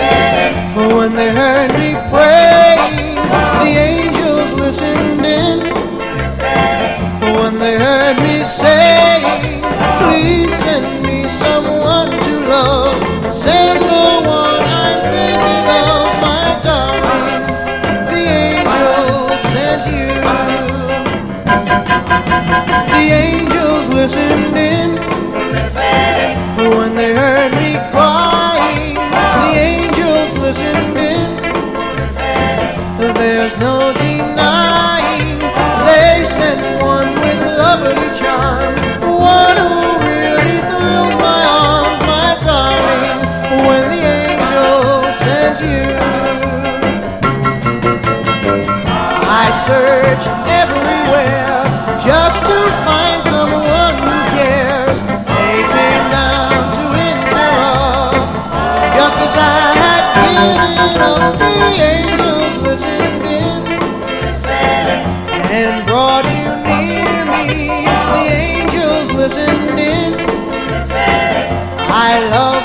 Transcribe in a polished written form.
When they heard me praying, the angels listened in. When they heard me saying, please send me someone to love, send the one I'm thinking of, my darling. The angels sent you. The angels listened in. When they heard me crying, the angels listened in. There's no denying they sent one with lovely charm, one who really thrills my arms, my darling, when the angels sent you. I search everywhere just to find someone who cares. They came down to interrupt, just as I had given up. The angels listened in and brought you near me. The angels listened in. I love